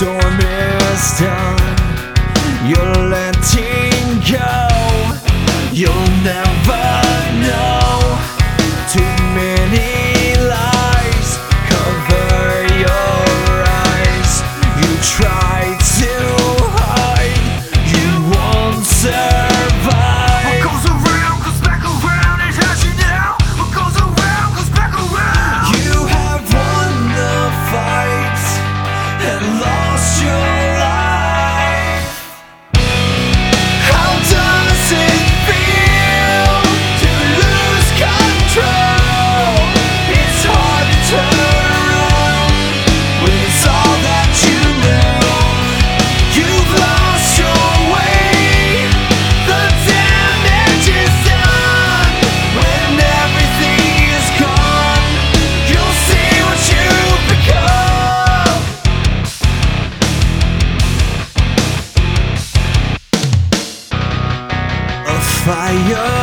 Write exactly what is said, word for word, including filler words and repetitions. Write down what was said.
storm is done, you're letting go. You'll never know. Too many lies cover your eyes. You try to hide, you won't survive. What goes around comes back around, it has you now. What goes around comes back around. You have won the fight and lost your life. How does it feel to lose control? It's hard to turn around when it's all that you know. You've lost your way, the damage is done. When everything is gone, you'll see what you've become. A fire